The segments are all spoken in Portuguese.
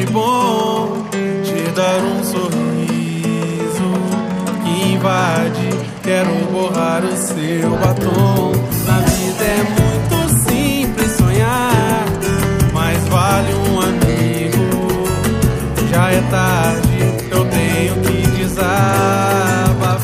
bom te dar um sorriso que invade. Quero borrar o seu batom. Na vida é muito simples sonhar, mas vale um amigo. Já é tarde, eu tenho que desabafar.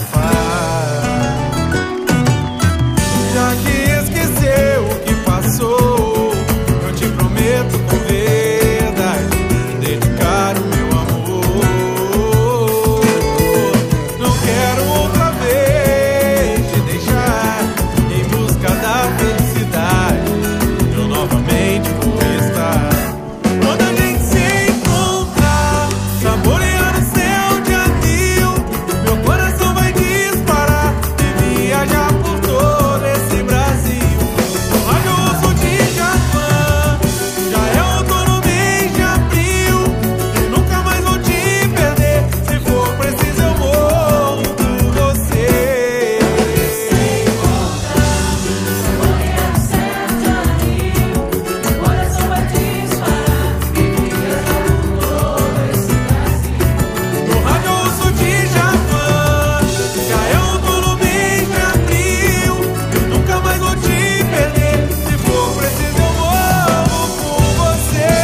Já que esqueceu o que passou, eu te prometo com verdade dedicar o meu amor. Não quero outra vez te deixar em busca da felicidade. Eu novamente vou estar. Quando a gente se encontrar, saboreando o céu de anil, meu coração vai disparar e viajar por todo esse Brasil. No rádio eu ouço Djavan, já é outono, mês de abril, e nunca mais vou te perder. Se for preciso eu morro por você. Se encontrar, saboreando o céu de anil, meu coração vai disparar e viajar por todo esse Brasil. No rádio eu ouço Djavan, já é outono, mês de abril, eu nunca mais vou te perder. Se for preciso eu morro por você.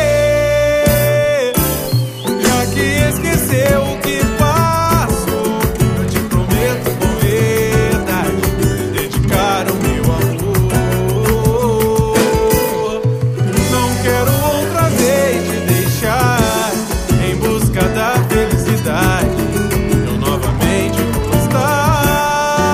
Já que esqueceu o que passou, eu te prometo com verdade dedicar o meu amor. Não quero outra vez te deixar em busca da felicidade. Eu novamente vou estar.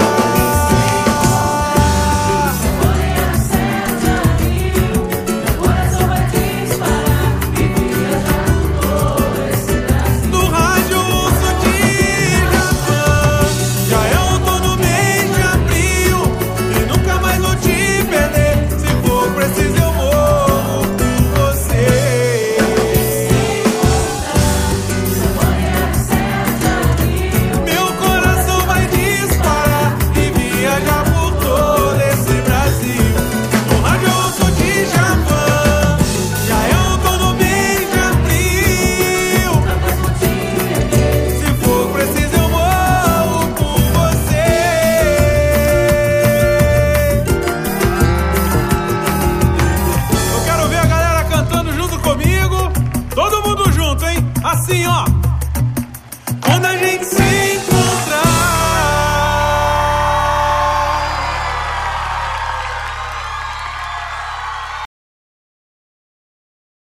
Saboreando o céu de anil, meu coração vai disparar e viajar por todo esse Brasil. No rádio eu ouço Djavan, já é outono, mês de abril, e nunca mais vou te perder. Se for preciso eu morro por você. Saboreando o céu de anil, Meu coração vai disparar e viajar por todo esse Brasil. No rádio eu ouço Djavan, já é outono, mês de abril, nunca mais vou te perder. se for preciso eu morro por você. Eu quero ver a galera cantando junto comigo. Todo mundo junto, hein? Assim, ó. Quando a gente se